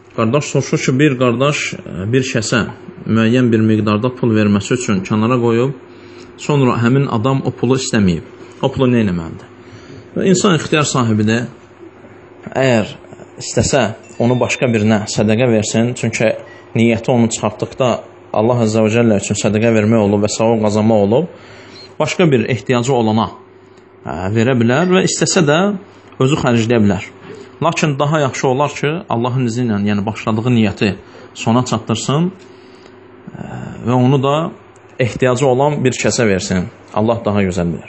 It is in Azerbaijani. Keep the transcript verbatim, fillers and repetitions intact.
Qardaş soruşur ki, bir qardaş bir şəxsə müəyyən bir miqdarda pul verməsi üçün kənara qoyub, sonra həmin adam o pulu istəməyib. O pulu nə eləməlidir? İnsan ixtiyar sahibidir. Əgər istəsə, onu başqa birinə sədəqə versin, çünki niyyəti onu çıxartdıqda Allah Azza və Cəllə üçün sədəqə vermək olub və savab qazanmaq olub, başqa bir ehtiyacı olana verə bilər və istəsə də özü xərcləyə bilər. Lakin daha yaxşı olar ki, Allahın izi ilə, yəni başladığı niyyəti sona çatdırsın və onu da ehtiyacı olan bir kəsə versin. Allah daha gözəl bilir.